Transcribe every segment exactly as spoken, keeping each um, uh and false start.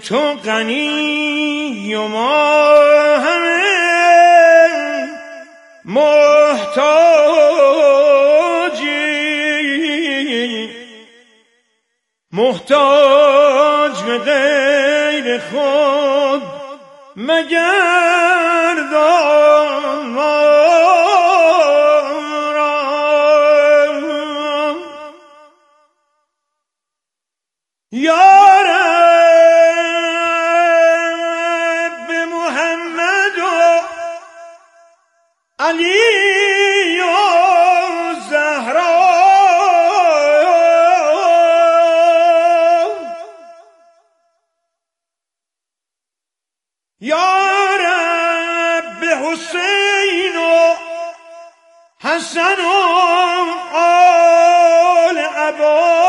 تو غنی و ما همه محتاجی، محتاج به غیر خود مگردان ما را. یا رب محمد و علی و زهرا، یا رب حسین و حسن و آل عبا،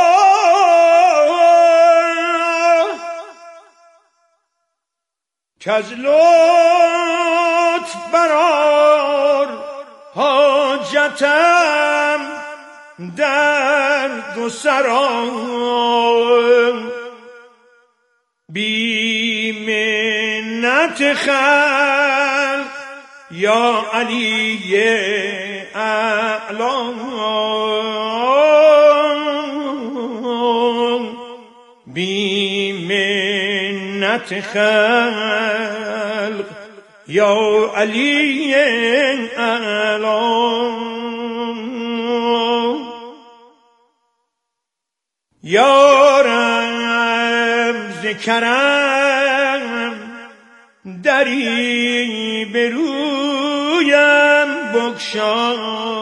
کز لطف برار حاجتم در دو سرام، بی منت خلق یا علی اعلام، بی منت خلق یا علی اعلام. یا رب کرم دری به رویم بگشا،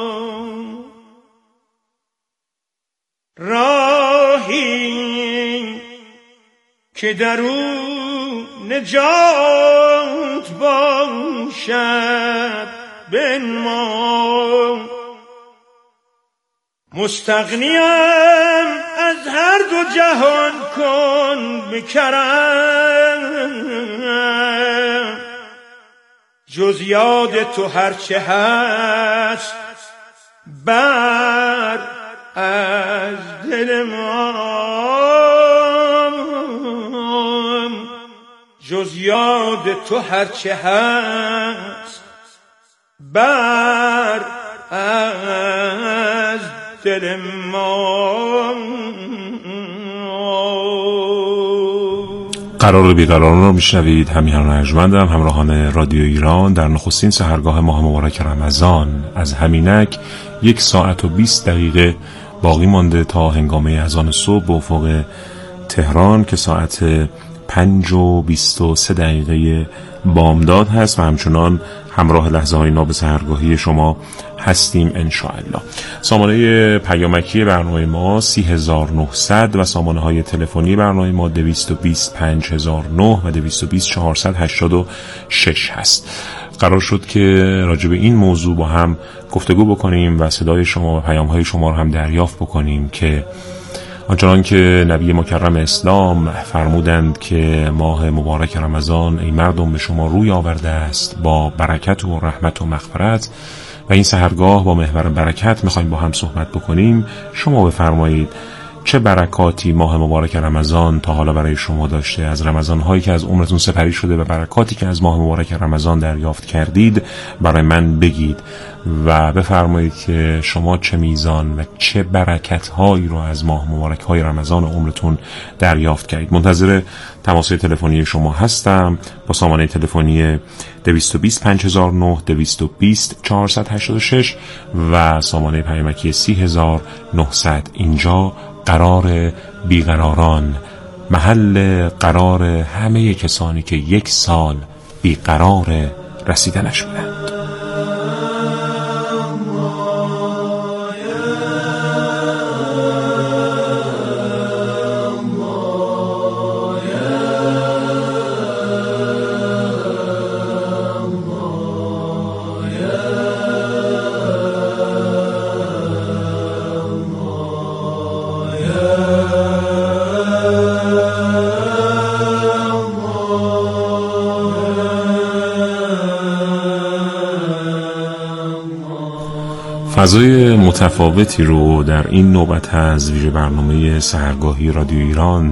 راهی که در او نجات باشد بنما. مستغنیم از هر دو جهان کن بکرم، جز یاد تو هرچه هست بر از دل ما، جز یاد تو هرچه هست بر از دل ما. قرار بیقراران رو میشنوید. همیهنان ارجمندم، همراهان رادیو ایران، در نخستین سحرگاه ماه مبارک رمضان. از همینک یک ساعت و بیست دقیقه باقی مانده تا هنگامه اذان صبح به افق تهران که ساعت پنج و بیست و سه دقیقه بامداد هست و همچنان همراه لحظه های ناب سحرگاهی شما هستیم انشاءالله. سامانه پیامکی برنامه ما سی هزار و نهصد و سامانه های تلفنی برنامه ما دویست و بیست پنج هزار و نه و دویست و بیست چهارصد و هشتاد و شش هست. قرار شد که راجع به این موضوع با هم گفتگو بکنیم و صدای شما و پیام های شما رو هم دریافت بکنیم که آنچنان که نبی مکرم اسلام فرمودند که ماه مبارک رمضان ای مردم به شما روی آورده است با برکت و رحمت و مغفرت و این سحرگاه با محور برکت میخوایم با هم صحبت بکنیم. شما بفرمایید چه برکاتی ماه مبارک رمضان تا حالا برای شما داشته؟ از رمضان هایی که از عمرتون سپری شده و برکاتی که از ماه مبارک رمضان دریافت کردید برای من بگید و بفرمایید که شما چه میزان و چه برکت هایی رو از ماه مبارک های رمضان عمرتون دریافت کردید. منتظر تماس تلفنی شما هستم با سامانه تلفنی دویست و بیست پنج هزار و نه، دویست و بیست چهارصد و هشتاد و شش و سامانه پیامکی سی هزار و نهصد. اینجا قرار بیقراران، محل قرار همه کسانی که یک سال بیقرار رسیدنش بودند. فضای متفاوتی رو در این نوبت از ویژه برنامه سحرگاهی رادیو ایران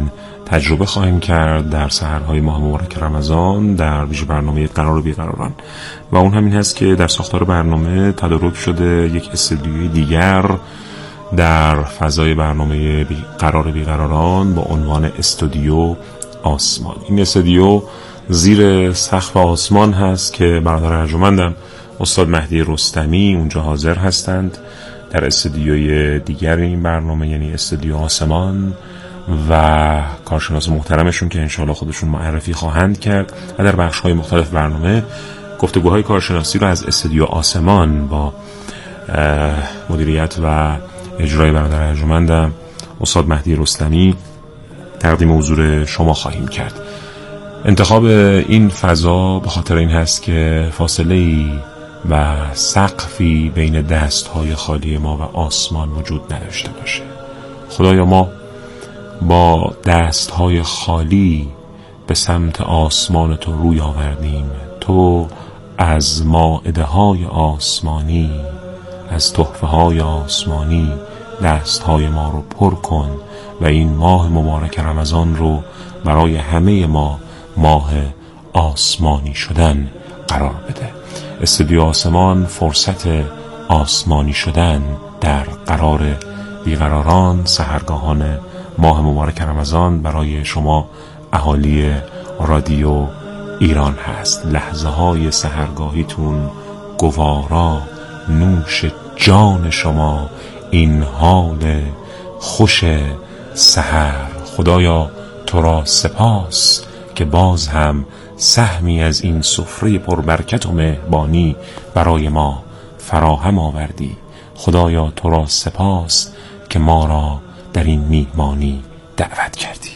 تجربه خواهیم کرد در سحرهای ماه مبارک رمضان در ویژه برنامه قرار بیقراران، و اون همین هست که در ساختار برنامه تدارک شده یک استودیوی دیگر در فضای برنامه بی قرار بیقراران با عنوان استودیو آسمان. این استودیو زیر سقف آسمان هست که برادر ارجمندم استاد مهدی رستمی اونجا حاضر هستند در استودیوی دیگر این برنامه، یعنی استودیو آسمان، و کارشناس محترمشون که انشاءالله خودشون معرفی خواهند کرد و در بخش‌های مختلف برنامه گفتگوهای کارشناسی رو از استودیو آسمان با مدیریت و اجرای برادر ارجمندم استاد مهدی رستمی تقدیم حضور شما خواهیم کرد. انتخاب این فضا به خاطر این هست که فاصله‌ای و سقفی بین دست‌های خالی ما و آسمان وجود نداشته باشه. خدایا ما با دست‌های خالی به سمت آسمان تو روی آوردیم. تو از مائده‌های آسمانی، از تحفه‌های آسمانی دست‌های ما رو پر کن و این ماه مبارک رمضان رو برای همه ما ماه آسمانی شدن قرار بده. استودیو آسمان فرصت آسمانی شدن در قرار بیقراران، سحرگاهان ماه مبارک رمضان برای شما اهالی رادیو ایران هست. لحظه های سحرگاهیتون گوارا نوش جان شما این حال خوش سحر. خدایا تو را سپاس که باز هم سهمی از این سفره پربرکت و مهربانی برای ما فراهم آوردی. خدایا تو را سپاس که ما را در این میهمانی دعوت کردی.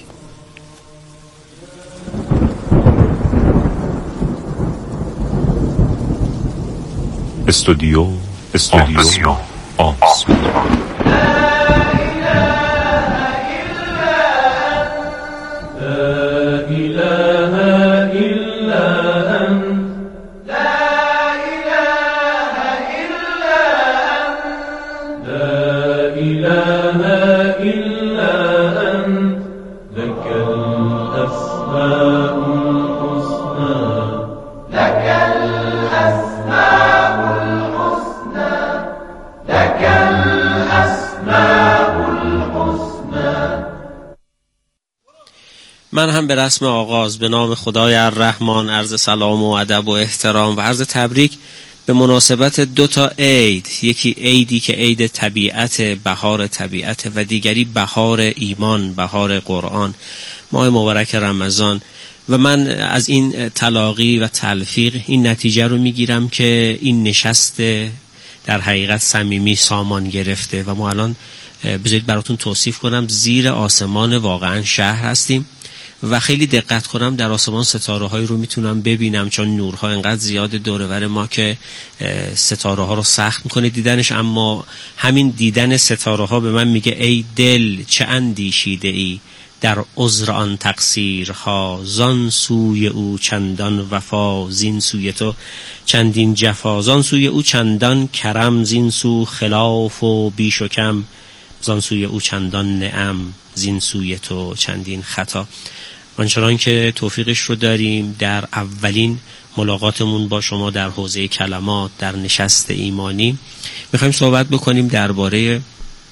استودیو استودیو آسمان, آسمان. من هم به رسم آغاز به نام خدای الرحمن عرض سلام و ادب و احترام و عرض تبریک به مناسبت دو تا عید، یکی عیدی که عید طبیعت، بهار طبیعت، و دیگری بهار ایمان، بهار قرآن، ماه مبارک رمضان. و من از این تلاقی و تلفیق این نتیجه رو میگیرم که این نشست در حقیقت صمیمی سامان گرفته و ما الان بذارید براتون توصیف کنم زیر آسمان واقعا شهر هستیم و خیلی دقت کنم در آسمان ستاره هایی رو میتونم ببینم، چون نورها انقدر زیاد دور و بر ما که ستاره ها رو سخت میکنه دیدنش. اما همین دیدن ستاره ها به من میگه ای دل چه اندیشیده ای در عذر آن تقصیرها، زان سوی او چندان وفا زین سوی تو چندین جفا، زان سوی او چندان کرم زین سو خلاف و بیش و کم، زان سوی او چندان نعم زین سوی تو چندین خطا. آنچنان که توفیقش رو داریم در اولین ملاقاتمون با شما در حوزه کلمات در نشست ایمانی میخوایم صحبت بکنیم درباره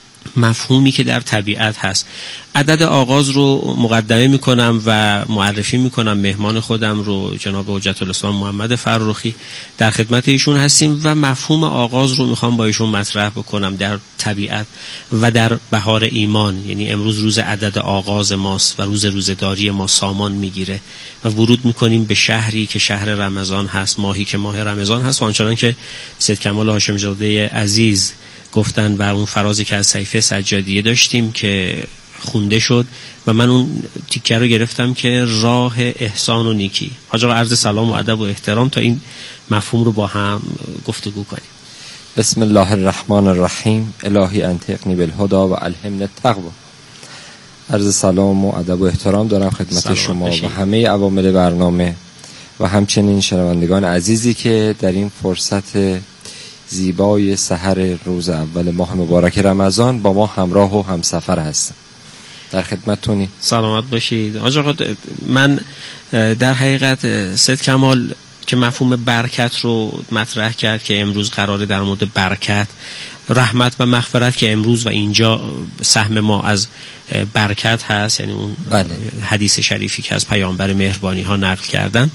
مفهومی که در طبیعت هست. عدد آغاز رو مقدمه میکنم و معرفی میکنم مهمان خودم رو، جناب حجت الاسلام محمد فرخی، در خدمت ایشون هستیم و مفهوم آغاز رو میخوام با ایشون مطرح بکنم در طبیعت و در بهار ایمان. یعنی امروز روز عدد آغاز ماست و روز روزداری ما سامان میگیره و ورود میکنیم به شهری که شهر رمضان هست، ماهی که ماه رمضان هست. و آنچنان که سید کمال هاشم زاده عزیز گفتن و اون فرازی که از صحیفه سجادیه داشتیم که خونده شد و من اون تیکه رو گرفتم که راه احسان و نیکی. حاج آقا عرض سلام و ادب و احترام تا این مفهوم رو با هم گفتگو کنیم. بسم الله الرحمن الرحیم. الهی انطقنی بالهدی و الهمنی التقوی. عرض سلام و ادب و احترام دارم خدمت شما بشید. و همه عوامل برنامه و همچنین شنوندگان عزیزی که در این فرصت زیبای سحر روز اول ماه مبارک رمضان با ما همراه و همسفر هستن. در خدمتتونی. سلامت باشید. آقا من در حقیقت سید کمال که مفهوم برکت رو مطرح کرد که امروز قراره در مورد برکت، رحمت و مغفرت که امروز و اینجا سهم ما از برکت هست، یعنی اون بله. حدیث شریفی که از پیامبر مهربانی ها نقل کردن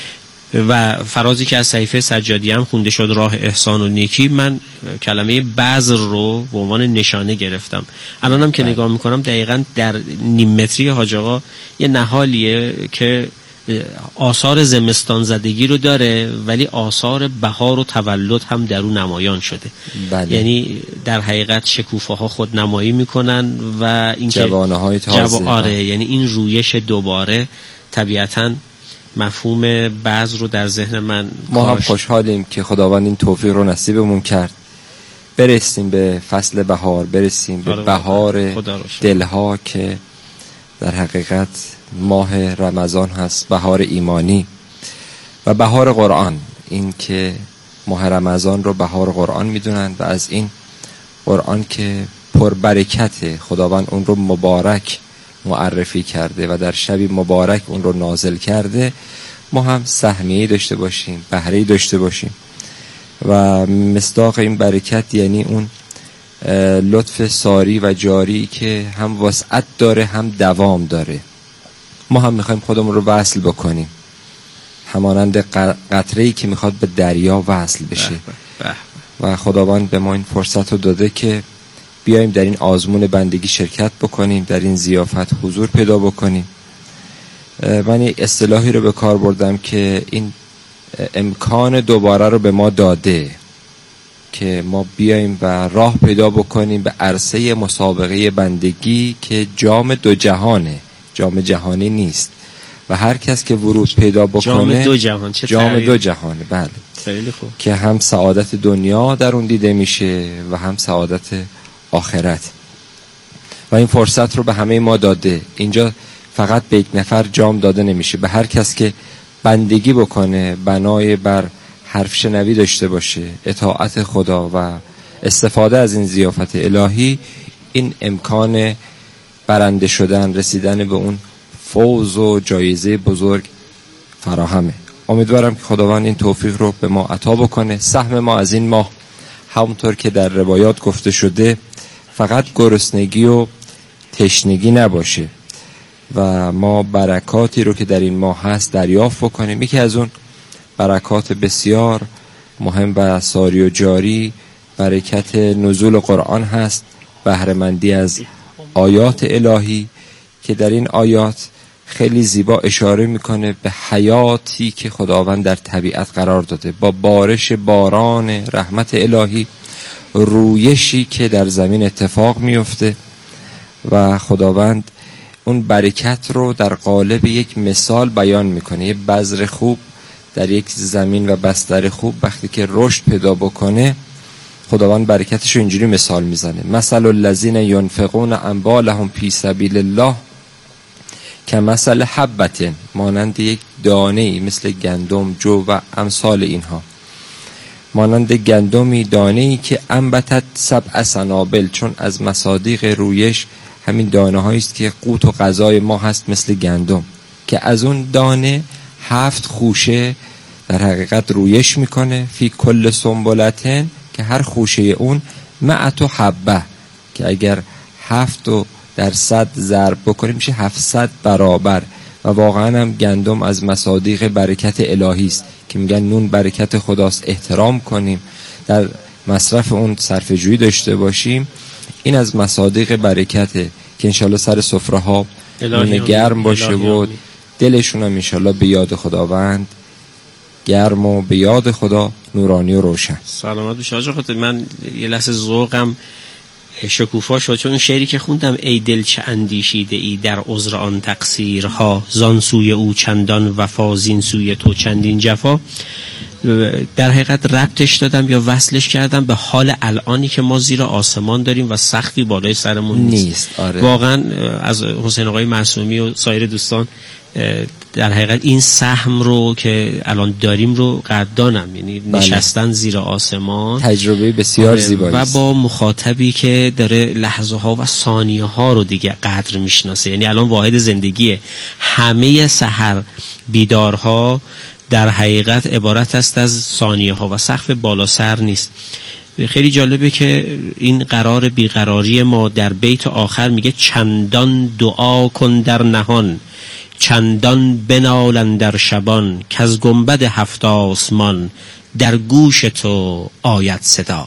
و فرازی که از صحیفه سجادی هم خونده شد، راه احسان و نیکی، من کلمه بذر رو به عنوان نشانه گرفتم. الانم که نگاه میکنم دقیقاً در نیم متری حاج آقا یه نهالیه که آثار زمستان زدگی رو داره ولی آثار بهار و تولد هم در اون نمایان شده. بله. یعنی در حقیقت شکوفه ها خود نمایی میکنن و این جوانه های تازه جو... آره یعنی این رویش دوباره طبیعتاً مفهوم بعض رو در ذهن من ما هم خوشحالیم که خداوند این توفیق رو نصیبمون کرد، برسیم به فصل بهار، برسیم به بهار دلها که در حقیقت ماه رمضان هست، بهار ایمانی و بهار قرآن. این که ماه رمضان رو بهار قرآن میدونن و از این قرآن که پربرکت، خداوند اون رو مبارک معرفی کرده و در شبی مبارک اون رو نازل کرده، ما هم سهمیه‌ای داشته باشیم، بهره‌ای داشته باشیم. و مصداق این برکت یعنی اون لطف ساری و جاری که هم وسعت داره هم دوام داره. ما هم میخوایم خودمون رو وصل بکنیم، همانند قطره‌ای که میخواد به دریا وصل بشه. و خداوند به ما این فرصت رو داده که بیایم در این آزمون بندگی شرکت بکنیم، در این ضیافت حضور پیدا بکنیم. من این اصطلاحی رو به کار بردم که این امکان دوباره رو به ما داده که ما بیایم و راه پیدا بکنیم به عرصه مسابقه بندگی که جام دو جهانه، جام جهانی نیست و هر کس که ورود پیدا بکنه جام دو جهان، چه جام دو جهانه. بله خیلی خوب، که هم سعادت دنیا در اون دیده میشه و هم سعادت آخرت و این فرصت رو به همه ما داده. اینجا فقط به یک نفر جام داده نمیشه، به هر کس که بندگی بکنه، بنای بر حرف شنوی داشته باشه، اطاعت خدا و استفاده از این ضیافت الهی، این امکان برنده شدن، رسیدن به اون فوز و جایزه بزرگ فراهمه. امیدوارم که خداوند این توفیق رو به ما عطا بکنه. سهم ما از این ماه همونطور که در روایات گفته شده فقط گرسنگی و تشنگی نباشه و ما برکاتی رو که در این ماه هست دریافت بکنیم. یکی از اون برکات بسیار مهم و ساری و جاری برکت نزول قرآن هست، بهره‌مندی از آیات الهی که در این آیات خیلی زیبا اشاره میکنه به حیاتی که خداوند در طبیعت قرار داده، با بارش باران رحمت الهی، رویشی که در زمین اتفاق میفته و خداوند اون برکت رو در قالب یک مثال بیان میکنه. یه بذر خوب در یک زمین و بستر خوب وقتی که رشد پیدا بکنه، خداوند برکتش رو اینجوری مثال میزنه: مثل الذین ینفقون اموالهم فی سبیل الله کمثل حبة، مانند یک دانه‌ای مثل گندم، جو و امثال اینها، مانند گندمی دانه‌ای که انبتت سبع سنابل، چون از مصادیق رویش همین دانه هایی است که قوت و غذای ما هست مثل گندم، که از اون دانه هفت خوشه در حقیقت رویش میکنه، فی کل سنبلتن، که هر خوشه اون مئت حبه، که اگر هفت و در صد ضرب بکنیم میشه هفتصد برابر. و واقعا هم گندم از مصادیق برکت الهی است که میگن نون برکت خداست، احترام کنیم، در مصرف اون صرفه جویی داشته باشیم. این از مصادیق برکته که انشالله سر سفره ها نون گرم باشه و دلشون هم انشالله به یاد خداوند گرم و به یاد خدا نورانی و روشن. سلامت بشه آقا. خود من یه لحظه ذوقم شکوفا شد، چون شعری که خوندم: ای دل چه اندیشیده ای در عذر آن تقصیرها، زان سوی او چندان وفا، زین سوی تو چندین جفا. در حقیقت ربطش دادم یا وصلش کردم به حال الانی که ما زیر آسمان داریم و سقفی بالای سرمون نیست, نیست. آره. واقعا از حسین آقای معصومی و سایر دوستان در حقیقت این سهم رو که الان داریم رو قدردانم، یعنی بله. نشستن زیر آسمان تجربه بسیار زیبایی و با مخاطبی که داره لحظه ها و ثانیه ها رو دیگه قدر میشناسه، یعنی الان واحد زندگیه. همه سحر بیدارها در حقیقت عبارت است از ثانیه ها و سقف بالا سر نیست. خیلی جالبه که این قرار بیقراری ما در بیت آخر میگه چندان دعا کن در نهان، چندان بنالن در شبان، که از گنبد هفت آسمان در گوش تو آید صدا.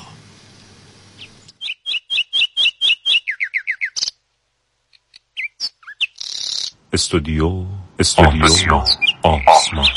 استودیو استودیو آسمان.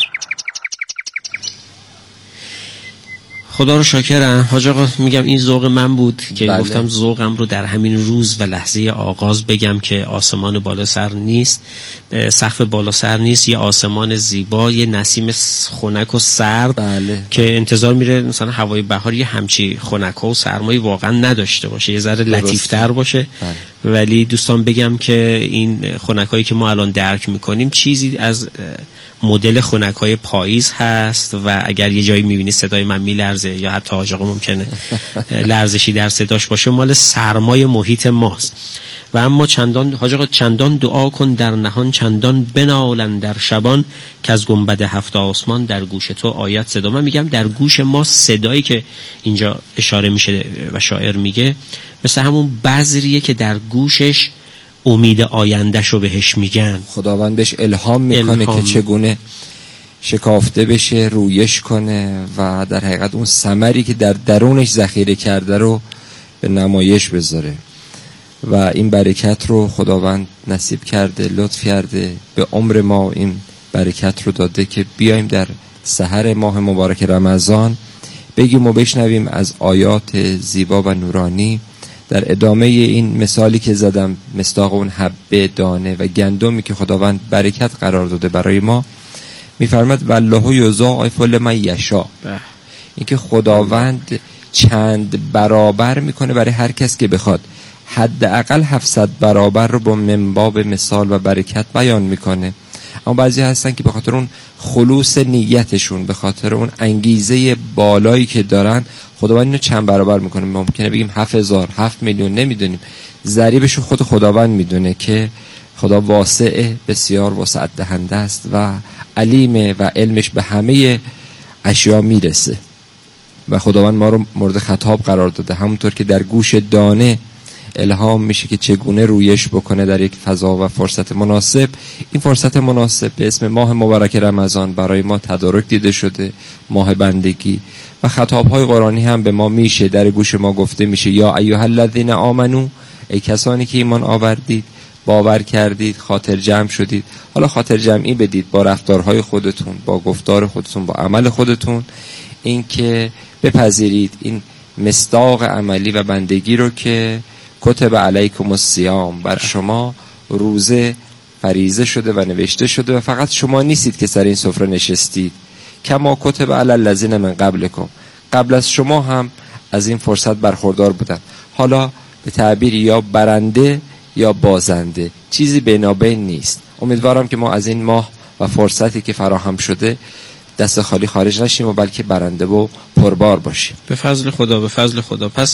خدا رو شاکرم حاج آقا، میگم این ذوق من بود که بله. گفتم ذوقم رو در همین روز و لحظه آغاز بگم که آسمان بالا سر نیست، سقف بالا سر نیست، یه آسمان زیبا، یه نسیم خنک و سرد بله. که انتظار میره مثلا هوای بهار یه همچی خنک و سرمایی واقعا نداشته باشه، یه ذره لطیفتر باشه بله. ولی دوستان بگم که این خنکایی که ما الان درک میکنیم چیزی از مدل خنکای پاییز هست و اگر یه جایی میبینی صدای من میلرزه یا حتی حاج آقا ممکنه لرزشی در صداش باشه، مال سرمای محیط ماست. و اما چندان حاج آقا چندان دعا کن در نهان، چندان بنالن در شبان، که از گنبد هفت آسمان در گوش تو آید صدا. من میگم در گوش ما صدایی که اینجا اشاره میشه و شاعر میگه مثل همون بذریه که در گوشش امید آیندهش رو بهش میگن، خداوند بهش الهام میکنه الهام. که چگونه شکافته بشه، رویش کنه و در حقیقت اون ثمری که در درونش ذخیره کرده رو به نمایش بذاره. و این برکت رو خداوند نصیب کرده، لطف کرده، به عمر ما این برکت رو داده که بیایم در سحر ماه مبارک رمضان بگیم و بشنویم از آیات زیبا و نورانی. در ادامه این مثالی که زدم، مصداق اون حبه، دانه و گندمی که خداوند برکت قرار داده برای ما، میفرماد والله یضاعف لمن یشاء، این که خداوند چند برابر میکنه برای هر کس که بخواد. حداقل هفتصد برابر رو با منباب مثال و برکت بیان میکنه. اما بعضی هستن که به خاطر اون خلوص نیتشون، به خاطر اون انگیزه بالایی که دارن، خداوند اینو چند برابر میکنه. ممکنه بگیم هفت هزار، هفت میلیون، نمیدونیم، ضریبشو خود خداوند میدونه که خدا واسع، بسیار وسعت دهنده است و علیمه و علمش به همه اشیا میرسه و خداوند ما رو مورد خطاب قرار داده. همونطور که در گوش دانه الهام میشه که چگونه رویش بکنه در یک فضا و فرصت مناسب، این فرصت مناسب به اسم ماه مبارک رمضان برای ما تدارک دیده شده، ماه بندگی و خطابهای قرآنی هم به ما میشه، در گوش ما گفته میشه یا ایها الذین آمنو، ای کسانی که ایمان آوردید، باور کردید، خاطر جمع شدید. حالا خاطر جمعی بدید با رفتارهای خودتون، با گفتار خودتون، با عمل خودتون، این که بپذیرید این مصداق عملی و بندگی رو که کتب علیکم الصیام، بر شما روزه فریضه شده و نوشته شده و فقط شما نیستید که سر این سفره نشستید، کما کتب علی الذین من قبلکم، قبل از شما هم از این فرصت برخوردار بودن. حالا به تعبیر یا برنده یا بازنده، چیزی بینابین نیست. امیدوارم که ما از این ماه و فرصتی که فراهم شده دست خالی خارج نشیم و بلکه برنده و پربار باشیم به فضل خدا. به فضل خدا. پس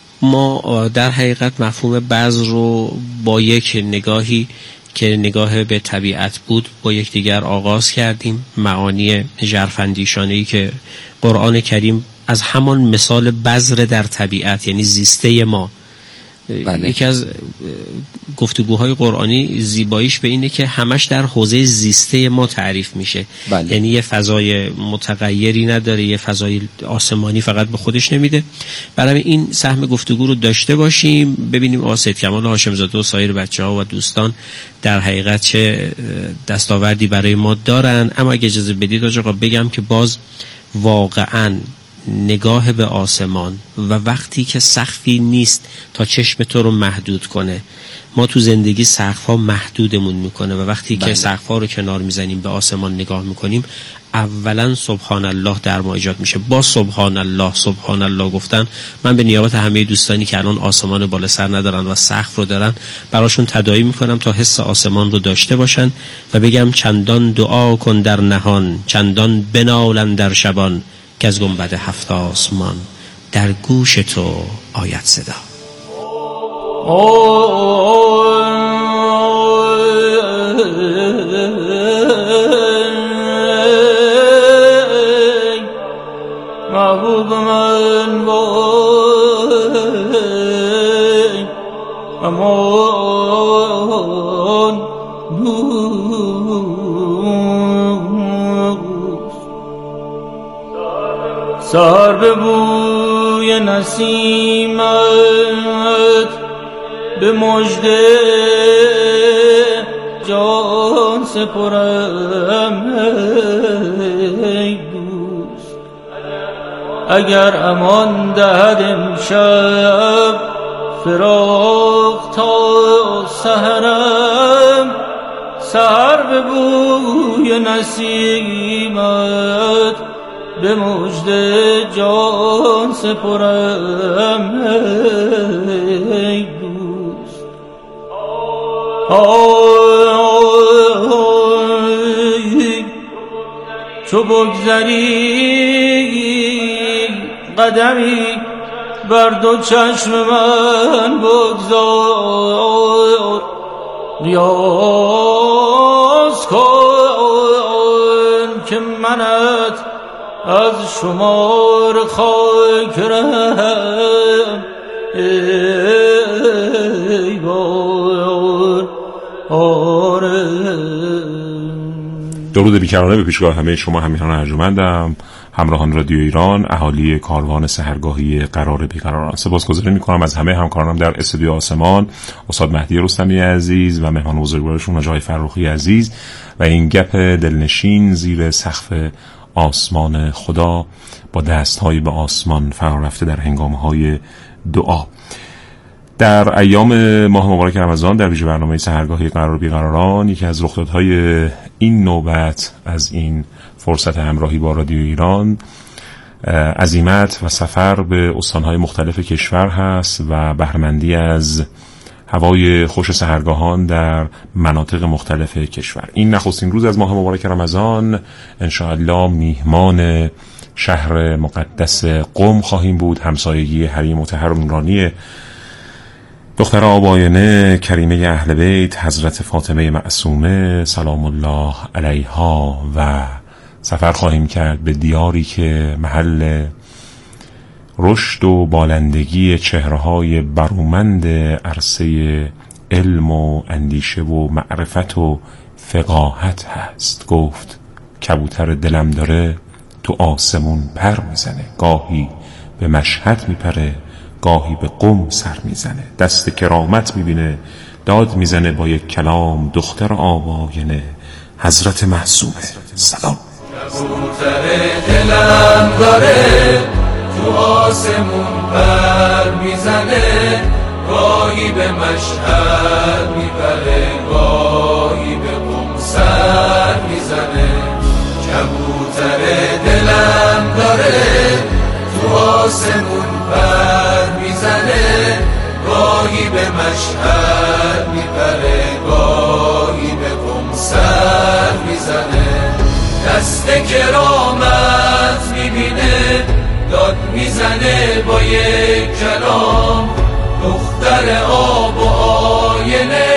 ما در حقیقت مفهوم بذر رو با یک نگاهی که نگاه به طبیعت بود با یک دیگر آغاز کردیم. معانی ژرفاندیشانه‌ای که قرآن کریم از همان مثال بذر در طبیعت، یعنی زیسته ما، بله. یکی از گفتگوهای قرآنی زیباییش به اینه که همش در حوزه زیسته ما تعریف میشه، بله. یعنی یه فضای متغیری نداره، یه فضای آسمانی فقط به خودش نمیده. برای این سهم گفتگو رو داشته باشیم، ببینیم آقا سید کمال هاشمزاده و سایر بچه ها و دوستان در حقیقت چه دستاوردی برای ما دارن. اما اگه اجازه بدید آقا بگم که باز واقعاً نگاه به آسمان و وقتی که سقفی نیست تا چشم تو رو محدود کنه، ما تو زندگی سقف‌ها محدودمون میکنه و وقتی بله. که سقف‌ها رو کنار میزنیم به آسمان نگاه میکنیم، اولا سبحان الله در ما ایجاد میشه. با سبحان الله سبحان الله گفتن، من به نیابت همه دوستانی که الان آسمان بالا سر ندارن و سقف رو دارن براشون تداعی میکنم تا حس آسمان رو داشته باشن و بگم چندان دعا کن در نهان، چندان بنالن در شبان، که از گنبد هفت آسمان در گوش تو آید صدا. محبوب من وای امان دوست، سهر به بوی نسیمت به مژده جان سپرم ای دوست. اگر امان دهد امشب فراق تا سحرم، سحر به بوی نسیمت به مژده جان سپرم ای دوست. آی چو بگذری قدمی بر دو چشم من بگذار، ریاض کن که منت از شمار خاکرم ای بار آره. درود بیکرانه به پیشگاه همه شما همیهنان ارجمندم، همراهان رادیو ایران، اهالی کاروان سحرگاهی قرار بیقراران. سپاسگزاری میکنم از همه همکارانم در استودیو آسمان، استاد مهدی رستمی عزیز و مهمان بزرگوارشون ناجی فرخی عزیز و این گپ دلنشین زیر سقف آسمان خدا با دست‌های به آسمان فرا رفته در هنگام‌های دعا. در ایام ماه مبارک رمضان در ویژه برنامه سحرگاهی قرار بیقراران، یکی از رخدادهای این نوبت از این فرصت همراهی با رادیو ایران عزیمت و سفر به استان‌های مختلف کشور هست و بهره‌مندی از هوای خوش سحرگاهان در مناطق مختلف کشور. این نخستین روز از ماه مبارک رمضان انشاءالله میهمان شهر مقدس قم خواهیم بود، همسایگی حریم مطهر و نورانی دختر آباینه کریمه اهل بیت حضرت فاطمه معصومه سلام الله علیها و سفر خواهیم کرد به دیاری که محل رشد و بالندگی چهره‌های برومند عرصه علم و اندیشه و معرفت و فقاهت هست. گفت کبوتر دلم داره تو آسمون پر میزنه، گاهی به مشهد میپره گاهی به قم سر میزنه، دست کرامت میبینه داد میزنه با یک کلام دختر آواینه حضرت معصومه سلام. کبوتر دلم داره تو آسمون پر میزنه، گاهی به مشهد میپره گاهی به قم سر میزنه. کبوتر دلم داره تو آسمون پر میزنه، گاهی به مشهد میپره گاهی به قم سر میزنه. دست کرامت میبینه داد میزنه با یک کلام دختر آب و آینه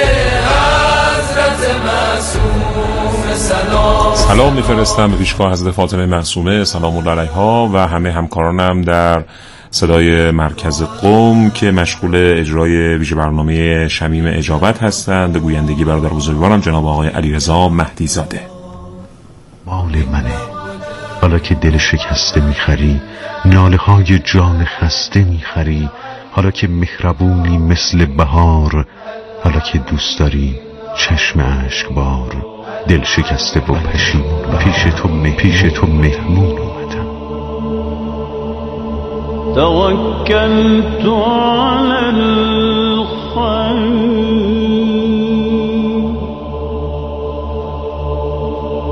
حضرت معصومه سلام. سلام میفرستم به پیشگاه حضرت فاطمه معصومه سلام الله علیها و همه همکارانم در صدای مرکز قم که مشغول اجرای ویژه برنامه شمیم اجابت هستند. به گویندگی برادر بزرگوارم جناب آقای علیرضا مهدی زاده. مال منه حالا که دل شکسته میخری، ناله های جان خسته میخری، حالا که مهربونی مثل بهار، حالا که دوست داری چشم اشک بار، دل شکسته و پشیمون پیش تو مه پیش تو مهمون اومدم. توکلت علی الخیر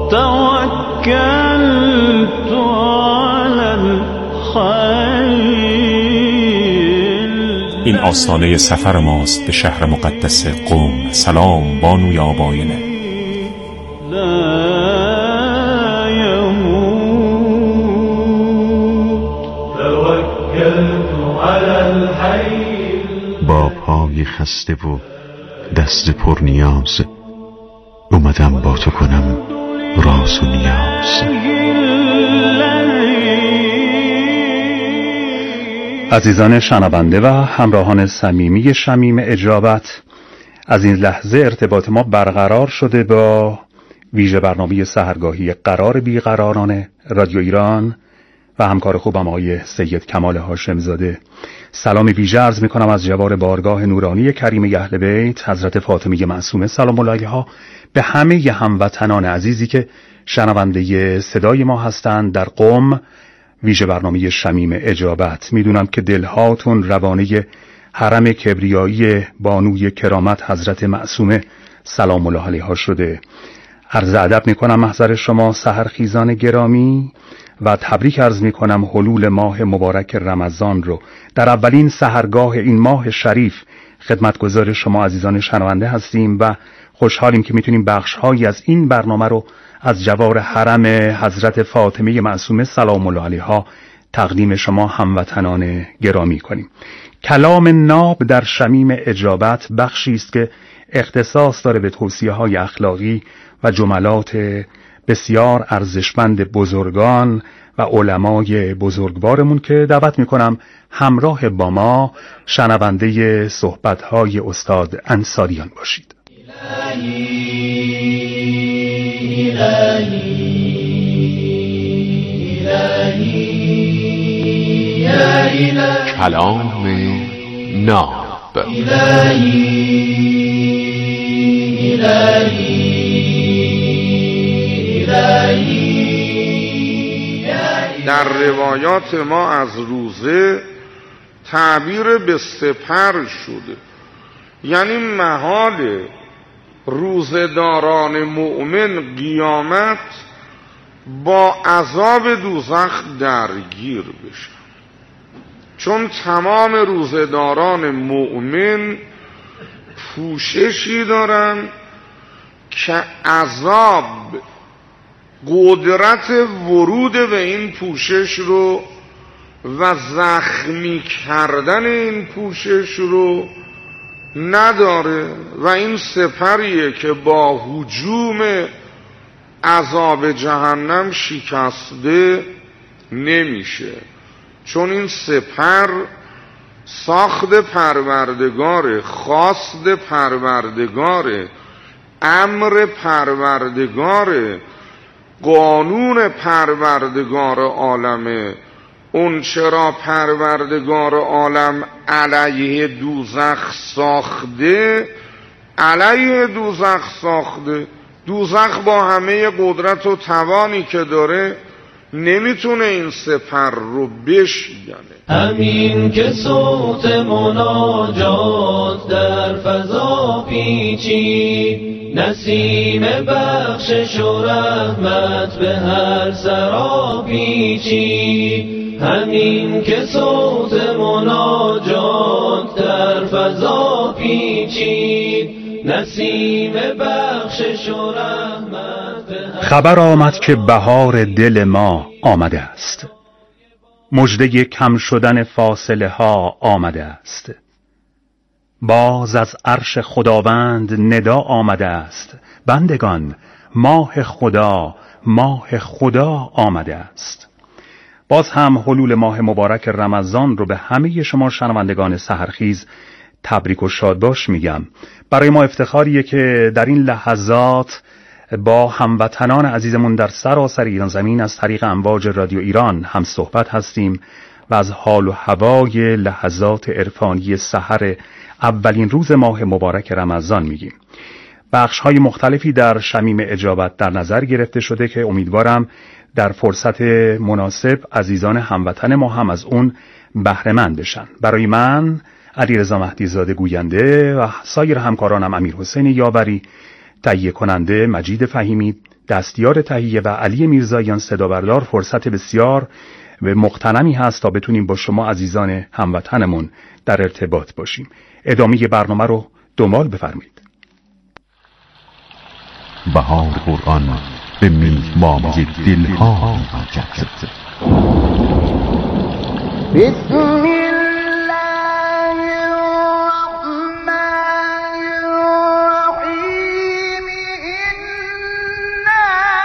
توكلت على الخيل. این آستانه سفر ماست به شهر مقدس قم. سلام بانوی آباینه. با پای خسته و دست پر نیاز اومدم با تو کنم راز و نیاز. عزیزان شنونده و همراهان صمیمی شمیم اجابت، از این لحظه ارتباط ما برقرار شده با ویژه برنامه سحرگاهی قرار بیقراران رادیو ایران و همکار خوبم آقای سید کمال هاشمزاده. سلام ویژه عرض می کنم از جوار بارگاه نورانی کریم اهل بیت حضرت فاطمه معصومه سلام الله علیها به همه هموطنان عزیزی که شنونده صدای ما هستند در قم. ویژه برنامه شمیم اجابت. میدونم که دلهاتون روانه حرم کبریایی بانوی کرامت حضرت معصومه سلام الله علیها شده. عرض ادب میکنم محضر شما سحرخیزان گرامی و تبریک عرض میکنم حلول ماه مبارک رمضان رو. در اولین سحرگاه این ماه شریف خدمتگزار شما عزیزان شنونده هستیم و خوشحالیم که میتونیم بخشهایی از این برنامه رو از جوار حرم حضرت فاطمه معصومه سلام الله علیها تقدیم شما هموطنان گرامی کنیم. کلام ناب در شمیم اجابت بخشی است که اختصاص داره به توصیه‌های اخلاقی و جملات بسیار ارزشمند بزرگان و علمای بزرگوارمون که دعوت میکنم همراه با ما شنونده صحبت‌های استاد انصاریان باشید. الهی الهی الهی الهی کلام ناب. الهی الهی در روایات ما از روزه تعبیر به سپر شده، یعنی محال روزه‌داران مؤمن قیامت با عذاب دوزخ درگیر بشن، چون تمام روزه‌داران مؤمن پوششی دارن که عذاب قدرت ورود به این پوشش رو و زخمی کردن این پوشش رو نداره و این سپریه که با هجوم عذاب جهنم شکسته نمیشه، چون این سپر ساخت پروردگار، خواست پروردگار، امر پروردگار، قانون پروردگار عالمه. اون چرا پروردگار عالم علیه دوزخ ساخته، علیه دوزخ ساخته. دوزخ با همه قدرت و توانی که داره نمیتونه این سپر رو بشکنه. همین که صوت مناجات در فضا پیچید، نسیم بخشش و رحمت به هر سرا پیچید. همین که صوت مناجات در فضا پیچید، نسیم بخشش و رحمت به هر. خبر آمد که بهار دل ما آمده است، مژده کم شدن فاصله ها آمده است. باز از عرش خداوند ندا آمده است، بندگان ماه خدا ماه خدا آمده است. باز هم حلول ماه مبارک رمضان رو به همه شما شنوندگان سحرخیز تبریک و شادباش میگم. برای ما افتخاریه که در این لحظات با هموطنان عزیزمون در سراسر ایران زمین از طریق امواج رادیو ایران هم صحبت هستیم و از حال و هوای لحظات عرفانی سحر اولین روز ماه مبارک رمضان میگیم. بخش های مختلفی در شمیم اجابت در نظر گرفته شده که امیدوارم در فرصت مناسب عزیزان هموطن ما هم از اون بهره مند بشن. برای من علیرضا مهدی زاده گوینده و سایر همکارانم امیر حسین یاوری، تهیه کننده مجید فهیمی، دستیار تهیه و علی میرزاییان صدابردار فرصت بسیار و مغتنمی هست تا بتونیم با شما عزیزان هموطنمون در ارتباط باشیم. ادامه برنامه رو دنبال بفرمایید. بهار قرآن به میهمانی دلها می‌آید.